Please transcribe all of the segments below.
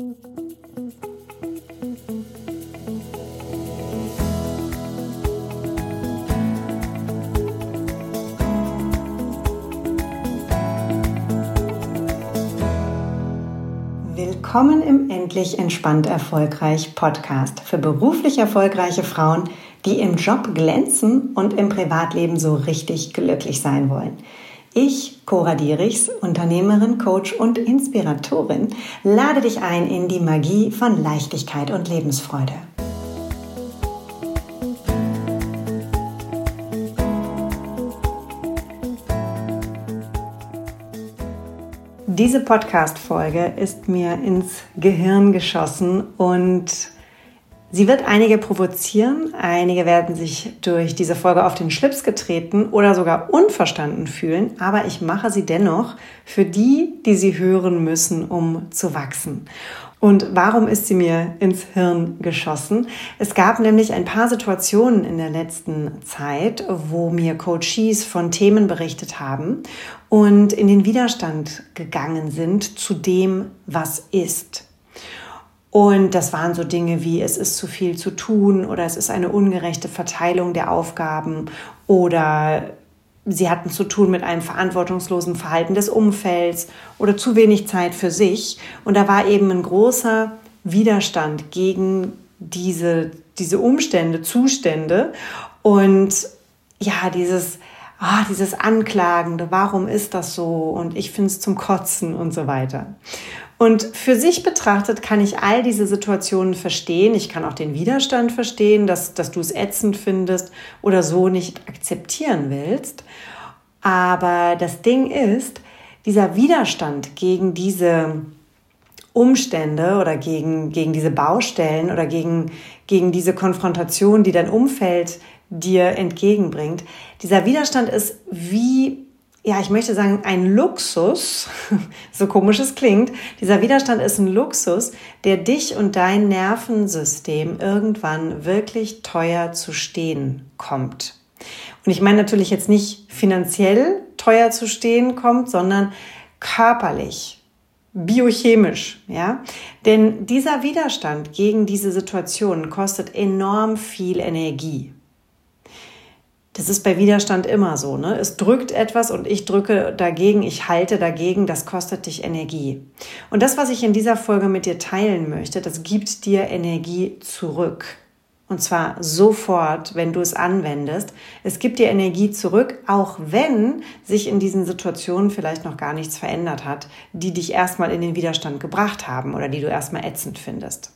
Willkommen im Endlich Entspannt Erfolgreich Podcast für beruflich erfolgreiche Frauen, die im Job glänzen und im Privatleben so richtig glücklich sein wollen. Ich, Cora Dierichs, Unternehmerin, Coach und Inspiratorin, lade dich ein in die Magie von Leichtigkeit und Lebensfreude. Diese Podcast-Folge ist mir ins Gehirn geschossen und sie wird einige provozieren. Einige werden sich durch diese Folge auf den Schlips getreten oder sogar unverstanden fühlen. Aber ich mache sie dennoch für die, die sie hören müssen, um zu wachsen. Und warum ist sie mir ins Hirn geschossen? Es gab nämlich ein paar Situationen in der letzten Zeit, wo mir Coaches von Themen berichtet haben und in den Widerstand gegangen sind zu dem, was ist. Und das waren so Dinge wie, es ist zu viel zu tun oder es ist eine ungerechte Verteilung der Aufgaben oder sie hatten zu tun mit einem verantwortungslosen Verhalten des Umfelds oder zu wenig Zeit für sich. Und da war eben ein großer Widerstand gegen diese Umstände, Zustände und ja, dieses Anklagende, warum ist das so und ich finde es zum Kotzen und so weiter. Und für sich betrachtet kann ich all diese Situationen verstehen. Ich kann auch den Widerstand verstehen, dass du es ätzend findest oder so nicht akzeptieren willst. Aber das Ding ist, dieser Widerstand gegen diese Umstände oder gegen diese Baustellen oder gegen diese Konfrontation, die dein Umfeld dir entgegenbringt, dieser Widerstand ist wie, ja, ich möchte sagen, ein Luxus, so komisch es klingt. Dieser Widerstand ist ein Luxus, der dich und dein Nervensystem irgendwann wirklich teuer zu stehen kommt. Und ich meine natürlich jetzt nicht finanziell teuer zu stehen kommt, sondern körperlich, biochemisch, ja? Denn dieser Widerstand gegen diese Situation kostet enorm viel Energie. Das ist bei Widerstand immer so, ne? Es drückt etwas und ich drücke dagegen, ich halte dagegen, das kostet dich Energie. Und das, was ich in dieser Folge mit dir teilen möchte, das gibt dir Energie zurück. Und zwar sofort, wenn du es anwendest. Es gibt dir Energie zurück, auch wenn sich in diesen Situationen vielleicht noch gar nichts verändert hat, die dich erstmal in den Widerstand gebracht haben oder die du erstmal ätzend findest.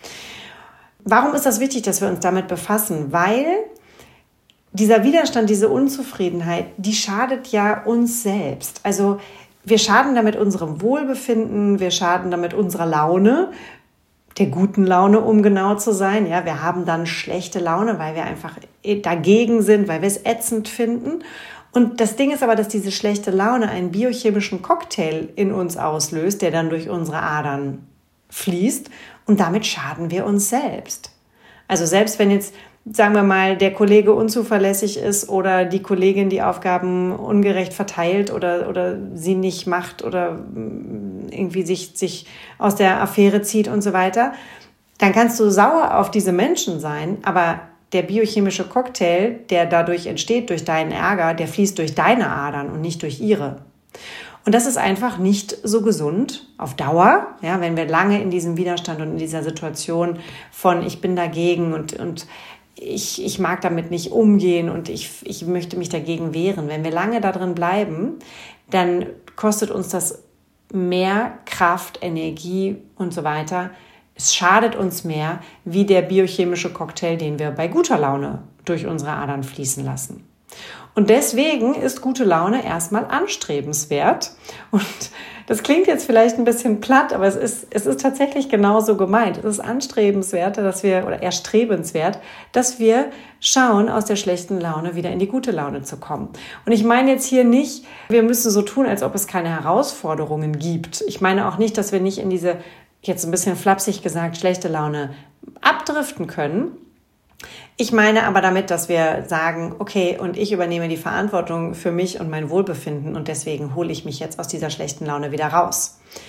Warum ist das wichtig, dass wir uns damit befassen? Weil dieser Widerstand, diese Unzufriedenheit, die schadet ja uns selbst. Also wir schaden damit unserem Wohlbefinden, wir schaden damit unserer Laune, der guten Laune, um genau zu sein. Ja, wir haben dann schlechte Laune, weil wir einfach dagegen sind, weil wir es ätzend finden. Und das Ding ist aber, dass diese schlechte Laune einen biochemischen Cocktail in uns auslöst, der dann durch unsere Adern fließt. Und damit schaden wir uns selbst. Also selbst wenn jetzt, sagen wir mal, der Kollege unzuverlässig ist oder die Kollegin die Aufgaben ungerecht verteilt oder sie nicht macht oder irgendwie sich aus der Affäre zieht und so weiter, dann kannst du sauer auf diese Menschen sein, aber der biochemische Cocktail, der dadurch entsteht, durch deinen Ärger, der fließt durch deine Adern und nicht durch ihre. Und das ist einfach nicht so gesund auf Dauer, ja, wenn wir lange in diesem Widerstand und in dieser Situation von ich bin dagegen und ich mag damit nicht umgehen und ich möchte mich dagegen wehren. Wenn wir lange da drin bleiben, dann kostet uns das mehr Kraft, Energie und so weiter. Es schadet uns mehr wie der biochemische Cocktail, den wir bei guter Laune durch unsere Adern fließen lassen. Und deswegen ist gute Laune erstmal anstrebenswert. Und das klingt jetzt vielleicht ein bisschen platt, aber es ist tatsächlich genauso gemeint. Es ist anstrebenswert, erstrebenswert, dass wir schauen, aus der schlechten Laune wieder in die gute Laune zu kommen. Und ich meine jetzt hier nicht, wir müssen so tun, als ob es keine Herausforderungen gibt. Ich meine auch nicht, dass wir nicht in diese, jetzt ein bisschen flapsig gesagt, schlechte Laune abdriften können. Ich meine aber damit, dass wir sagen, okay, und ich übernehme die Verantwortung für mich und mein Wohlbefinden und deswegen hole ich mich jetzt aus dieser schlechten Laune wieder raus.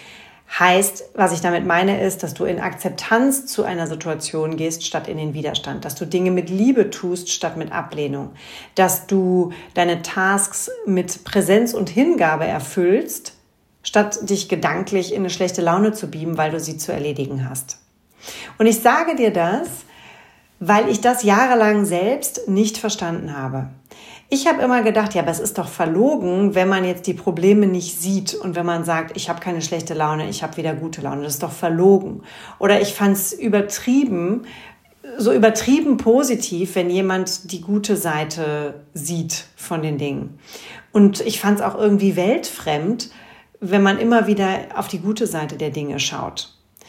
Heißt, was ich damit meine, ist, dass du in Akzeptanz zu einer Situation gehst, statt in den Widerstand. Dass du Dinge mit Liebe tust, statt mit Ablehnung. Dass du deine Tasks mit Präsenz und Hingabe erfüllst, statt dich gedanklich in eine schlechte Laune zu beamen, weil du sie zu erledigen hast. Und ich sage dir das, weil ich das jahrelang selbst nicht verstanden habe. Ich habe immer gedacht, ja, aber es ist doch verlogen, wenn man jetzt die Probleme nicht sieht und wenn man sagt, ich habe keine schlechte Laune, ich habe wieder gute Laune. Das ist doch verlogen. Oder ich fand es übertrieben positiv, wenn jemand die gute Seite sieht von den Dingen. Und ich fand es auch irgendwie weltfremd, wenn man immer wieder auf die gute Seite der Dinge schaut.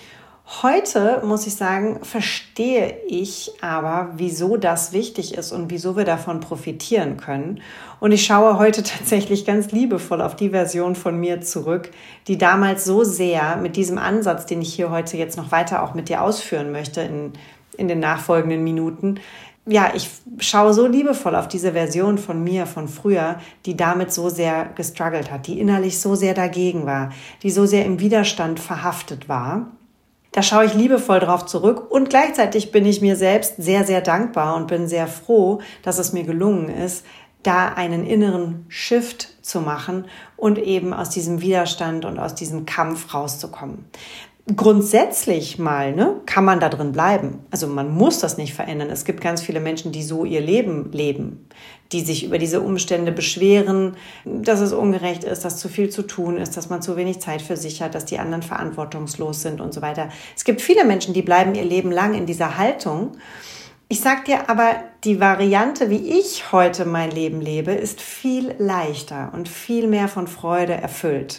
Heute, muss ich sagen, verstehe ich aber, wieso das wichtig ist und wieso wir davon profitieren können. Und ich schaue heute tatsächlich ganz liebevoll auf die Version von mir zurück, die damals so sehr mit diesem Ansatz, den ich hier heute jetzt noch weiter auch mit dir ausführen möchte in den nachfolgenden Minuten. Ja, ich schaue so liebevoll auf diese Version von mir, von früher, die damit so sehr gestruggelt hat, die innerlich so sehr dagegen war, die so sehr im Widerstand verhaftet war. Da schaue ich liebevoll drauf zurück und gleichzeitig bin ich mir selbst sehr, sehr dankbar und bin sehr froh, dass es mir gelungen ist, da einen inneren Shift zu machen und eben aus diesem Widerstand und aus diesem Kampf rauszukommen. Grundsätzlich mal, kann man da drin bleiben. Also man muss das nicht verändern. Es gibt ganz viele Menschen, die so ihr Leben leben, die sich über diese Umstände beschweren, dass es ungerecht ist, dass zu viel zu tun ist, dass man zu wenig Zeit für sich hat, dass die anderen verantwortungslos sind und so weiter. Es gibt viele Menschen, die bleiben ihr Leben lang in dieser Haltung. Ich sag dir aber, die Variante, wie ich heute mein Leben lebe, ist viel leichter und viel mehr von Freude erfüllt.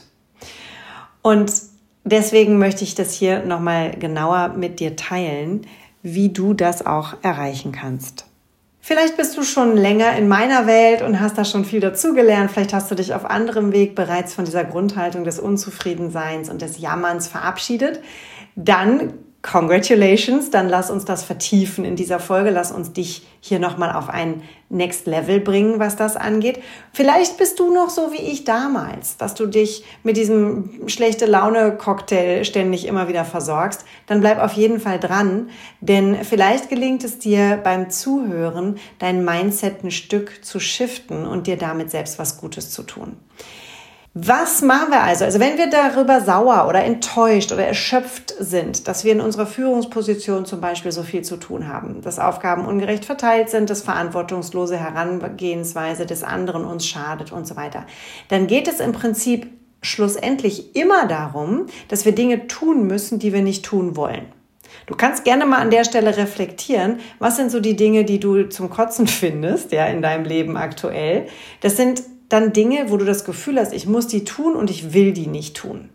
Und deswegen möchte ich das hier nochmal genauer mit dir teilen, wie du das auch erreichen kannst. Vielleicht bist du schon länger in meiner Welt und hast da schon viel dazugelernt. Vielleicht hast du dich auf anderem Weg bereits von dieser Grundhaltung des Unzufriedenseins und des Jammerns verabschiedet. Dann congratulations, dann lass uns das vertiefen in dieser Folge. Lass uns dich hier nochmal auf ein Next Level bringen, was das angeht. Vielleicht bist du noch so wie ich damals, dass du dich mit diesem schlechte Laune-Cocktail ständig immer wieder versorgst. Dann bleib auf jeden Fall dran, denn vielleicht gelingt es dir beim Zuhören, dein Mindset ein Stück zu shiften und dir damit selbst was Gutes zu tun. Was machen wir also? Also wenn wir darüber sauer oder enttäuscht oder erschöpft sind, dass wir in unserer Führungsposition zum Beispiel so viel zu tun haben, dass Aufgaben ungerecht verteilt sind, dass verantwortungslose Herangehensweise des anderen uns schadet und so weiter, dann geht es im Prinzip schlussendlich immer darum, dass wir Dinge tun müssen, die wir nicht tun wollen. Du kannst gerne mal an der Stelle reflektieren, was sind so die Dinge, die du zum Kotzen findest, ja, in deinem Leben aktuell. Das sind dann Dinge, wo du das Gefühl hast, ich muss die tun und ich will die nicht tun.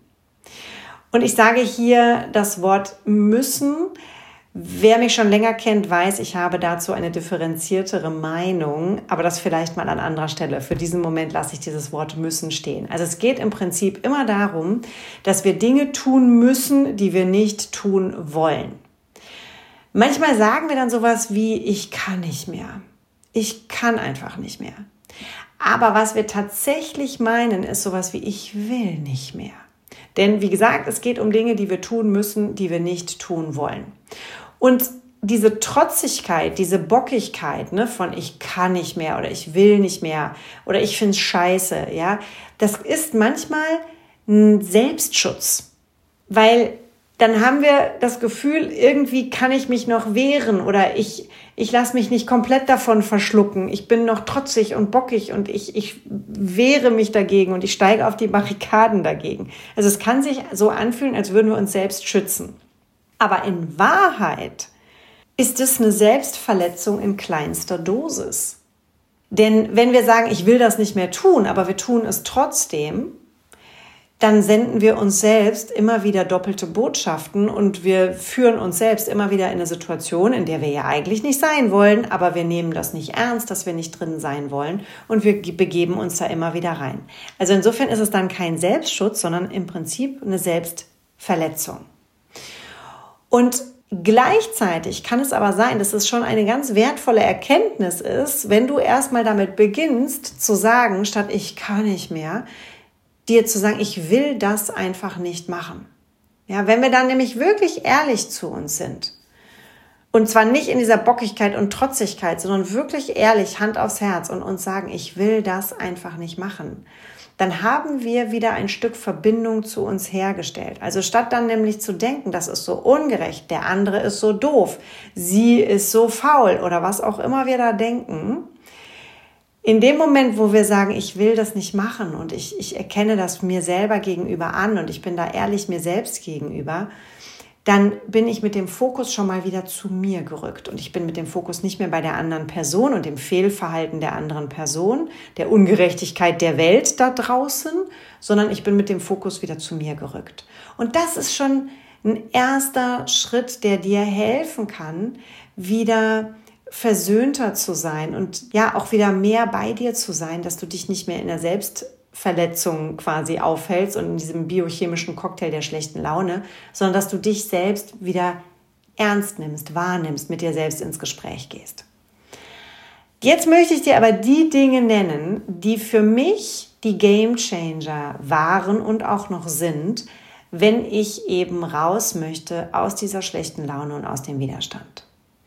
Und ich sage hier das Wort müssen. Wer mich schon länger kennt, weiß, ich habe dazu eine differenziertere Meinung, aber das vielleicht mal an anderer Stelle. Für diesen Moment lasse ich dieses Wort müssen stehen. Also es geht im Prinzip immer darum, dass wir Dinge tun müssen, die wir nicht tun wollen. Manchmal sagen wir dann sowas wie, ich kann nicht mehr. Ich kann einfach nicht mehr. Aber was wir tatsächlich meinen, ist sowas wie, ich will nicht mehr. Denn wie gesagt, es geht um Dinge, die wir tun müssen, die wir nicht tun wollen. Und diese Trotzigkeit, diese Bockigkeit, von ich kann nicht mehr oder ich will nicht mehr oder ich finde es scheiße, ja, das ist manchmal ein Selbstschutz. Weil dann haben wir das Gefühl, irgendwie kann ich mich noch wehren oder ich lasse mich nicht komplett davon verschlucken. Ich bin noch trotzig und bockig und ich wehre mich dagegen und ich steige auf die Barrikaden dagegen. Also es kann sich so anfühlen, als würden wir uns selbst schützen. Aber in Wahrheit ist es eine Selbstverletzung in kleinster Dosis. Denn wenn wir sagen, ich will das nicht mehr tun, aber wir tun es trotzdem, dann senden wir uns selbst immer wieder doppelte Botschaften und wir führen uns selbst immer wieder in eine Situation, in der wir ja eigentlich nicht sein wollen, aber wir nehmen das nicht ernst, dass wir nicht drin sein wollen und wir begeben uns da immer wieder rein. Also insofern ist es dann kein Selbstschutz, sondern im Prinzip eine Selbstverletzung. Und gleichzeitig kann es aber sein, dass es schon eine ganz wertvolle Erkenntnis ist, wenn du erstmal damit beginnst zu sagen, statt ich kann nicht mehr, dir zu sagen, ich will das einfach nicht machen. Ja, wenn wir dann nämlich wirklich ehrlich zu uns sind, und zwar nicht in dieser Bockigkeit und Trotzigkeit, sondern wirklich ehrlich, Hand aufs Herz und uns sagen, ich will das einfach nicht machen, dann haben wir wieder ein Stück Verbindung zu uns hergestellt. Also statt dann nämlich zu denken, das ist so ungerecht, der andere ist so doof, sie ist so faul oder was auch immer wir da denken, in dem Moment, wo wir sagen, ich will das nicht machen und ich erkenne das mir selber gegenüber an und ich bin da ehrlich mir selbst gegenüber, dann bin ich mit dem Fokus schon mal wieder zu mir gerückt. Und ich bin mit dem Fokus nicht mehr bei der anderen Person und dem Fehlverhalten der anderen Person, der Ungerechtigkeit der Welt da draußen, sondern ich bin mit dem Fokus wieder zu mir gerückt. Und das ist schon ein erster Schritt, der dir helfen kann, wieder versöhnter zu sein und ja auch wieder mehr bei dir zu sein, dass du dich nicht mehr in der Selbstverletzung quasi aufhältst und in diesem biochemischen Cocktail der schlechten Laune, sondern dass du dich selbst wieder ernst nimmst, wahrnimmst, mit dir selbst ins Gespräch gehst. Jetzt möchte ich dir aber die Dinge nennen, die für mich die Gamechanger waren und auch noch sind, wenn ich eben raus möchte aus dieser schlechten Laune und aus dem Widerstand.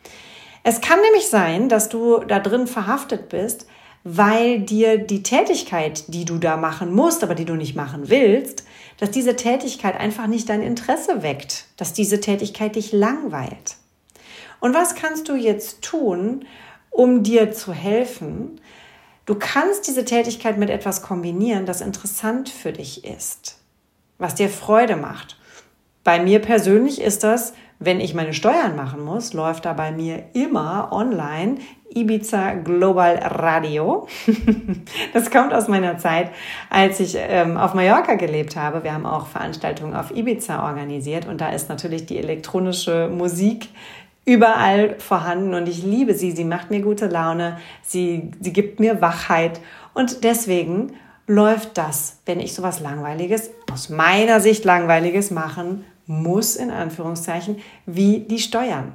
Es kann nämlich sein, dass du da drin verhaftet bist, weil dir die Tätigkeit, die du da machen musst, aber die du nicht machen willst, dass diese Tätigkeit einfach nicht dein Interesse weckt, dass diese Tätigkeit dich langweilt. Und was kannst du jetzt tun, um dir zu helfen? Du kannst diese Tätigkeit mit etwas kombinieren, das interessant für dich ist, was dir Freude macht. Bei mir persönlich ist das, wenn ich meine Steuern machen muss, läuft da bei mir immer online Ibiza Global Radio. Das kommt aus meiner Zeit, als ich auf Mallorca gelebt habe. Wir haben auch Veranstaltungen auf Ibiza organisiert und da ist natürlich die elektronische Musik überall vorhanden und ich liebe sie. Sie macht mir gute Laune, sie gibt mir Wachheit und deswegen läuft das, wenn ich sowas Langweiliges, aus meiner Sicht Langweiliges machen muss, in Anführungszeichen, wie die Steuern.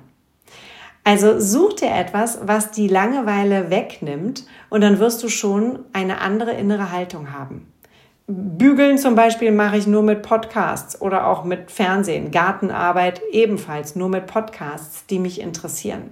Also such dir etwas, was die Langeweile wegnimmt und dann wirst du schon eine andere innere Haltung haben. Bügeln zum Beispiel mache ich nur mit Podcasts oder auch mit Fernsehen. Gartenarbeit ebenfalls nur mit Podcasts, die mich interessieren.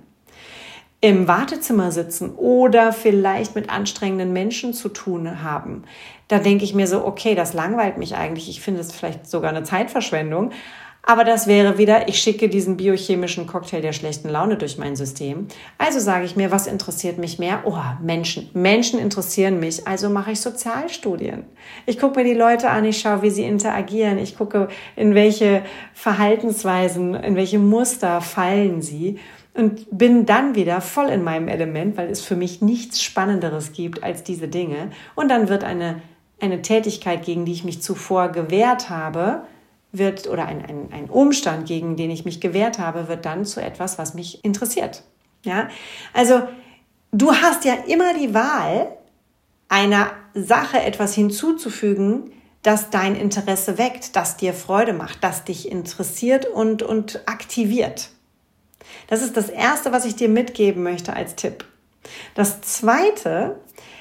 Im Wartezimmer sitzen oder vielleicht mit anstrengenden Menschen zu tun haben, da denke ich mir so, okay, das langweilt mich eigentlich. Ich finde es vielleicht sogar eine Zeitverschwendung. Aber das wäre wieder, ich schicke diesen biochemischen Cocktail der schlechten Laune durch mein System. Also sage ich mir, was interessiert mich mehr? Oh, Menschen. Menschen interessieren mich, also mache ich Sozialstudien. Ich gucke mir die Leute an, ich schaue, wie sie interagieren. Ich gucke, in welche Verhaltensweisen, in welche Muster fallen sie. Und bin dann wieder voll in meinem Element, weil es für mich nichts Spannenderes gibt als diese Dinge. Und dann wird eine Tätigkeit, gegen die ich mich zuvor gewehrt habe, oder ein Umstand, gegen den ich mich gewehrt habe, wird dann zu etwas, was mich interessiert. Ja? Also du hast ja immer die Wahl, einer Sache etwas hinzuzufügen, das dein Interesse weckt, das dir Freude macht, das dich interessiert und aktiviert. Das ist das Erste, was ich dir mitgeben möchte als Tipp. Das Zweite,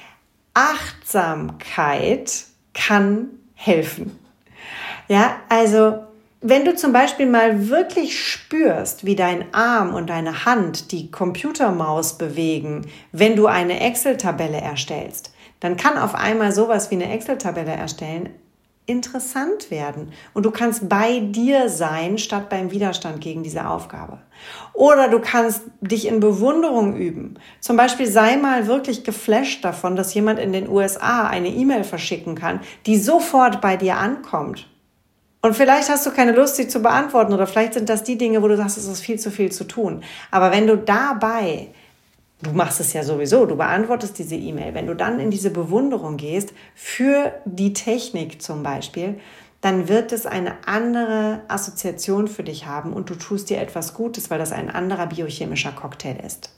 Achtsamkeit kann helfen. Ja, also wenn du zum Beispiel mal wirklich spürst, wie dein Arm und deine Hand die Computermaus bewegen, wenn du eine Excel-Tabelle erstellst, dann kann auf einmal sowas wie eine Excel-Tabelle erstellen interessant werden. Und du kannst bei dir sein, statt beim Widerstand gegen diese Aufgabe. Oder du kannst dich in Bewunderung üben. Zum Beispiel sei mal wirklich geflasht davon, dass jemand in den USA eine E-Mail verschicken kann, die sofort bei dir ankommt. Und vielleicht hast du keine Lust, sie zu beantworten oder vielleicht sind das die Dinge, wo du sagst, es ist viel zu tun. Aber wenn du dabei, du machst es ja sowieso, du beantwortest diese E-Mail, wenn du dann in diese Bewunderung gehst für die Technik zum Beispiel, dann wird es eine andere Assoziation für dich haben und du tust dir etwas Gutes, weil das ein anderer biochemischer Cocktail ist.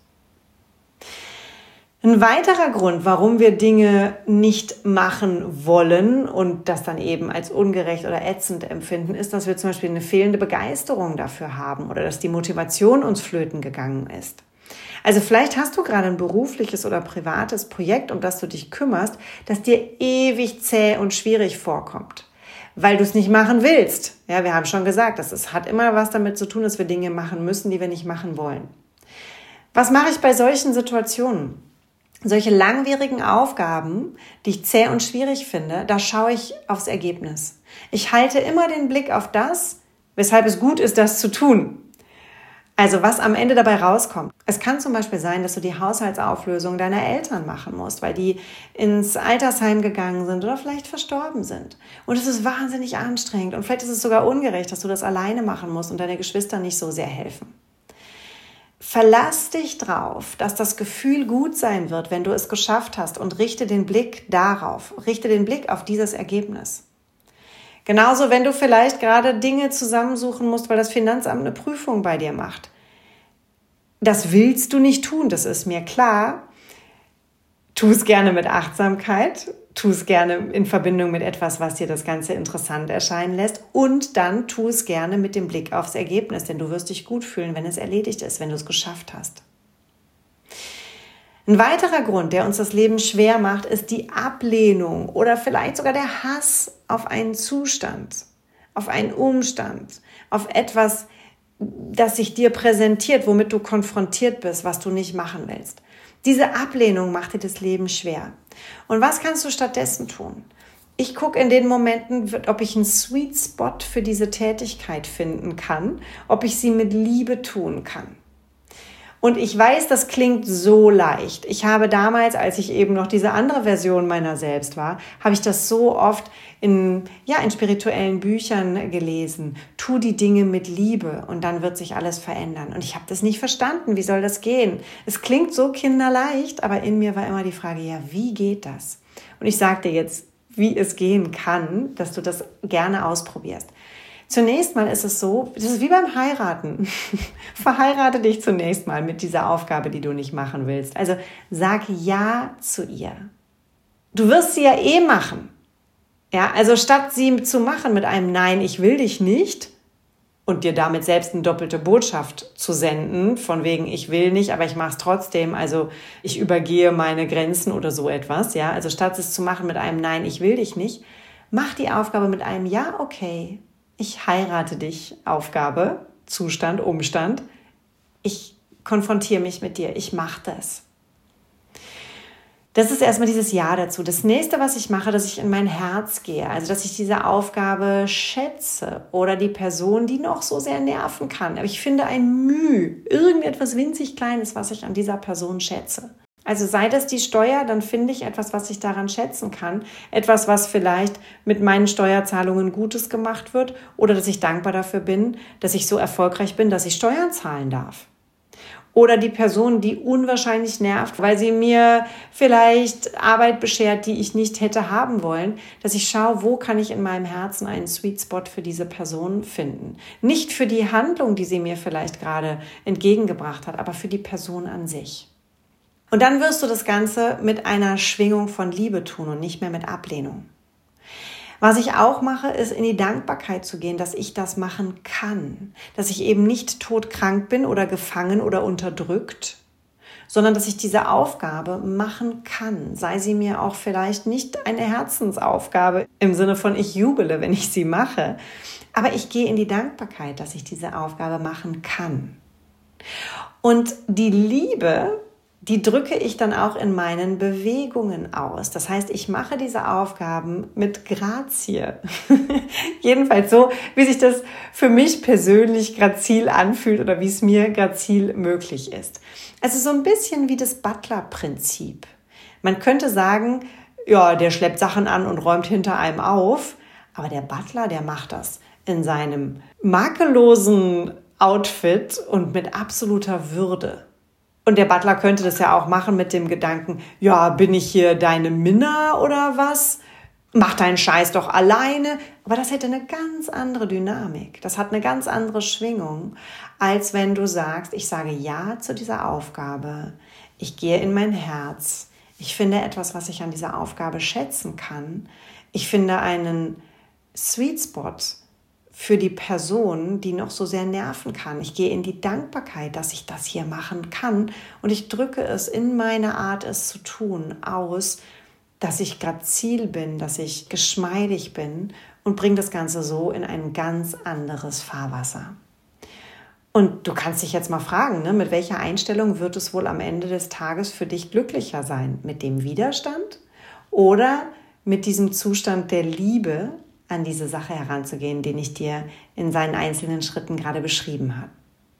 Ein weiterer Grund, warum wir Dinge nicht machen wollen und das dann eben als ungerecht oder ätzend empfinden, ist, dass wir zum Beispiel eine fehlende Begeisterung dafür haben oder dass die Motivation uns flöten gegangen ist. Also vielleicht hast du gerade ein berufliches oder privates Projekt, um das du dich kümmerst, das dir ewig zäh und schwierig vorkommt. weil du es nicht machen willst. Ja, wir haben schon gesagt, das hat immer was damit zu tun, dass wir Dinge machen müssen, die wir nicht machen wollen. Was mache ich bei solchen Situationen? Solche langwierigen Aufgaben, die ich zäh und schwierig finde, da schaue ich aufs Ergebnis. Ich halte immer den Blick auf das, weshalb es gut ist, das zu tun. Also was am Ende dabei rauskommt. Es kann zum Beispiel sein, dass du die Haushaltsauflösung deiner Eltern machen musst, weil die ins Altersheim gegangen sind oder vielleicht verstorben sind. Und es ist wahnsinnig anstrengend und vielleicht ist es sogar ungerecht, dass du das alleine machen musst und deine Geschwister nicht so sehr helfen. Verlass dich drauf, dass das Gefühl gut sein wird, wenn du es geschafft hast und richte den Blick darauf, richte den Blick auf dieses Ergebnis. Genauso, wenn du vielleicht gerade Dinge zusammensuchen musst, weil das Finanzamt eine Prüfung bei dir macht. Das willst du nicht tun, das ist mir klar. Tu es gerne mit Achtsamkeit, tu es gerne in Verbindung mit etwas, was dir das Ganze interessant erscheinen lässt und dann tu es gerne mit dem Blick aufs Ergebnis, denn du wirst dich gut fühlen, wenn es erledigt ist, wenn du es geschafft hast. Ein weiterer Grund, der uns das Leben schwer macht, ist die Ablehnung oder vielleicht sogar der Hass auf einen Zustand, auf einen Umstand, auf etwas, das sich dir präsentiert, womit du konfrontiert bist, was du nicht machen willst. Diese Ablehnung macht dir das Leben schwer. Und was kannst du stattdessen tun? Ich gucke in den Momenten, ob ich einen Sweet Spot für diese Tätigkeit finden kann, ob ich sie mit Liebe tun kann. Und ich weiß, das klingt so leicht. Ich habe damals, als ich eben noch diese andere Version meiner selbst war, habe ich das so oft in spirituellen Büchern gelesen. Tu die Dinge mit Liebe und dann wird sich alles verändern. Und ich habe das nicht verstanden. Wie soll das gehen? Es klingt so kinderleicht, aber in mir war immer die Frage, ja, wie geht das? Und ich sage dir jetzt, wie es gehen kann, dass du das gerne ausprobierst. Zunächst mal ist es so, das ist wie beim Heiraten. Verheirate dich zunächst mal mit dieser Aufgabe, die du nicht machen willst. Also sag Ja zu ihr. Du wirst sie ja eh machen. Ja, also statt sie zu machen mit einem Nein, ich will dich nicht und dir damit selbst eine doppelte Botschaft zu senden, von wegen ich will nicht, aber ich mache es trotzdem, also ich übergehe meine Grenzen oder so etwas. Ja, also statt es zu machen mit einem Nein, ich will dich nicht, mach die Aufgabe mit einem Ja, okay. Ich heirate dich, Aufgabe, Zustand, Umstand. Ich konfrontiere mich mit dir, ich mache das. Das ist erstmal dieses Ja dazu. Das nächste, was ich mache, dass ich in mein Herz gehe, also dass ich diese Aufgabe schätze oder die Person, die noch so sehr nerven kann. Aber ich finde ein Mühe, irgendetwas winzig Kleines, was ich an dieser Person schätze. Also sei das die Steuer, dann finde ich etwas, was ich daran schätzen kann. Etwas, was vielleicht mit meinen Steuerzahlungen Gutes gemacht wird oder dass ich dankbar dafür bin, dass ich so erfolgreich bin, dass ich Steuern zahlen darf. Oder die Person, die unwahrscheinlich nervt, weil sie mir vielleicht Arbeit beschert, die ich nicht hätte haben wollen, dass ich schaue, wo kann ich in meinem Herzen einen Sweet Spot für diese Person finden. Nicht für die Handlung, die sie mir vielleicht gerade entgegengebracht hat, aber für die Person an sich. Und dann wirst du das Ganze mit einer Schwingung von Liebe tun und nicht mehr mit Ablehnung. Was ich auch mache, ist in die Dankbarkeit zu gehen, dass ich das machen kann. Dass ich eben nicht todkrank bin oder gefangen oder unterdrückt, sondern dass ich diese Aufgabe machen kann. Sei sie mir auch vielleicht nicht eine Herzensaufgabe im Sinne von ich jubele, wenn ich sie mache. Aber ich gehe in die Dankbarkeit, dass ich diese Aufgabe machen kann. Und die Liebe, die drücke ich dann auch in meinen Bewegungen aus. Das heißt, ich mache diese Aufgaben mit Grazie. Jedenfalls so, wie sich das für mich persönlich grazil anfühlt oder wie es mir grazil möglich ist. Also so ein bisschen wie das Butler-Prinzip. Man könnte sagen, ja, der schleppt Sachen an und räumt hinter einem auf, aber der Butler, der macht das in seinem makellosen Outfit und mit absoluter Würde. Und der Butler könnte das ja auch machen mit dem Gedanken, ja, bin ich hier deine Minna oder was? Mach deinen Scheiß doch alleine. Aber das hätte eine ganz andere Dynamik. Das hat eine ganz andere Schwingung, als wenn du sagst, ich sage Ja zu dieser Aufgabe. Ich gehe in mein Herz. Ich finde etwas, was ich an dieser Aufgabe schätzen kann. Ich finde einen Sweet Spot für die Person, die noch so sehr nerven kann. Ich gehe in die Dankbarkeit, dass ich das hier machen kann und ich drücke es in meine Art, es zu tun, aus, dass ich grazil bin, dass ich geschmeidig bin und bring das Ganze so in ein ganz anderes Fahrwasser. Und du kannst dich jetzt mal fragen, mit welcher Einstellung wird es wohl am Ende des Tages für dich glücklicher sein? Mit dem Widerstand oder mit diesem Zustand der Liebe an diese Sache heranzugehen, den ich dir in seinen einzelnen Schritten gerade beschrieben habe?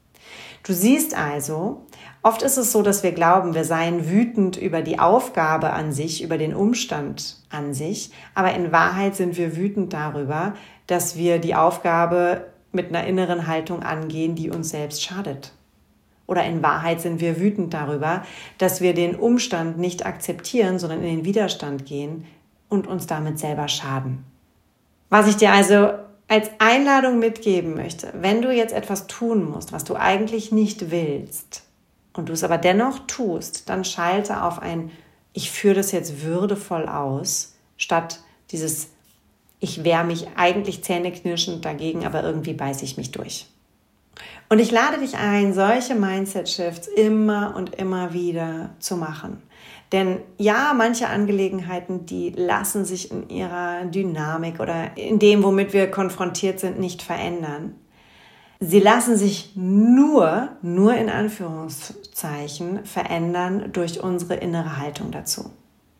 Du siehst also, oft ist es so, dass wir glauben, wir seien wütend über die Aufgabe an sich, über den Umstand an sich, aber in Wahrheit sind wir wütend darüber, dass wir die Aufgabe mit einer inneren Haltung angehen, die uns selbst schadet. Oder in Wahrheit sind wir wütend darüber, dass wir den Umstand nicht akzeptieren, sondern in den Widerstand gehen und uns damit selber schaden. Was ich dir also als Einladung mitgeben möchte, wenn du jetzt etwas tun musst, was du eigentlich nicht willst und du es aber dennoch tust, dann schalte auf ein Ich führe das jetzt würdevoll aus, statt dieses Ich wehre mich eigentlich zähneknirschend dagegen, aber irgendwie beiße ich mich durch. Und ich lade dich ein, solche Mindset-Shifts immer und immer wieder zu machen. Denn ja, manche Angelegenheiten, die lassen sich in ihrer Dynamik oder in dem, womit wir konfrontiert sind, nicht verändern. Sie lassen sich nur in Anführungszeichen, verändern durch unsere innere Haltung dazu.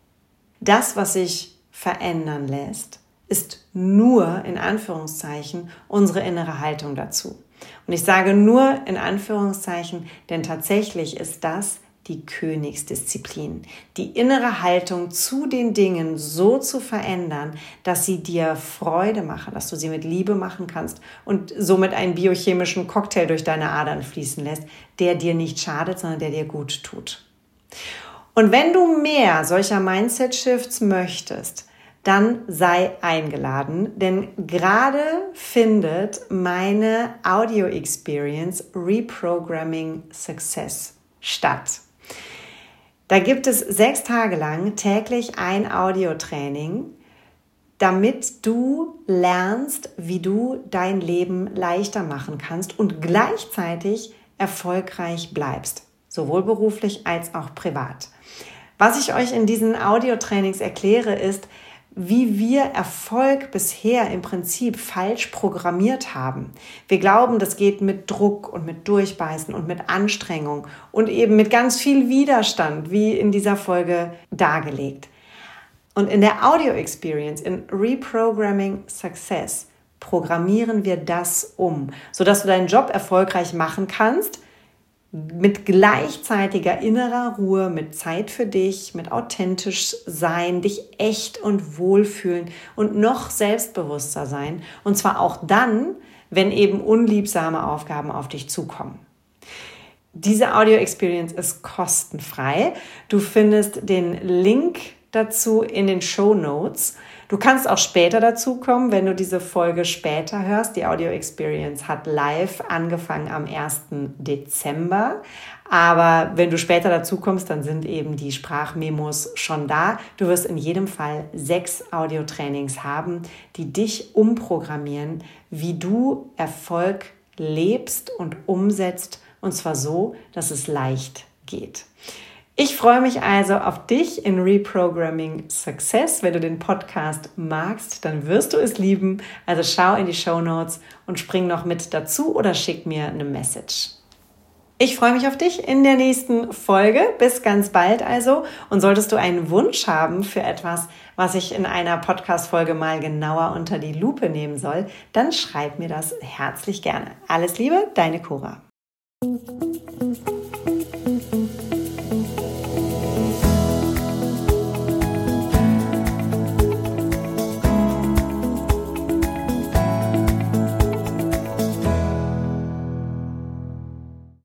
Das, was sich verändern lässt, ist nur in Anführungszeichen unsere innere Haltung dazu. Und ich sage nur in Anführungszeichen, denn tatsächlich ist das die Königsdisziplin. Die innere Haltung zu den Dingen so zu verändern, dass sie dir Freude machen, dass du sie mit Liebe machen kannst und somit einen biochemischen Cocktail durch deine Adern fließen lässt, der dir nicht schadet, sondern der dir gut tut. Und wenn du mehr solcher Mindset-Shifts möchtest, dann sei eingeladen, denn gerade findet meine Audio-Experience Reprogramming Success statt. Da gibt es 6 Tage lang täglich ein Audiotraining, damit du lernst, wie du dein Leben leichter machen kannst und gleichzeitig erfolgreich bleibst, sowohl beruflich als auch privat. Was ich euch in diesen Audiotrainings erkläre, ist, wie wir Erfolg bisher im Prinzip falsch programmiert haben. Wir glauben, das geht mit Druck und mit Durchbeißen und mit Anstrengung und eben mit ganz viel Widerstand, wie in dieser Folge dargelegt. Und in der Audio Experience, in Reprogramming Success, programmieren wir das um, sodass du deinen Job erfolgreich machen kannst, mit gleichzeitiger innerer Ruhe, mit Zeit für dich, mit authentisch sein, dich echt und wohlfühlen und noch selbstbewusster sein. Und zwar auch dann, wenn eben unliebsame Aufgaben auf dich zukommen. Diese Audio-Experience ist kostenfrei. Du findest den Link dazu in den Shownotes. Du kannst auch später dazu kommen, wenn du diese Folge später hörst. Die Audio Experience hat live angefangen am 1. Dezember. Aber wenn du später dazu kommst, dann sind eben die Sprachmemos schon da. Du wirst in jedem Fall 6 Audiotrainings haben, die dich umprogrammieren, wie du Erfolg lebst und umsetzt. Und zwar so, dass es leicht geht. Ich freue mich also auf dich in Reprogramming Success. Wenn du den Podcast magst, dann wirst du es lieben. Also schau in die Shownotes und spring noch mit dazu oder schick mir eine Message. Ich freue mich auf dich in der nächsten Folge. Bis ganz bald also. Und solltest du einen Wunsch haben für etwas, was ich in einer Podcast-Folge mal genauer unter die Lupe nehmen soll, dann schreib mir das herzlich gerne. Alles Liebe, deine Cora.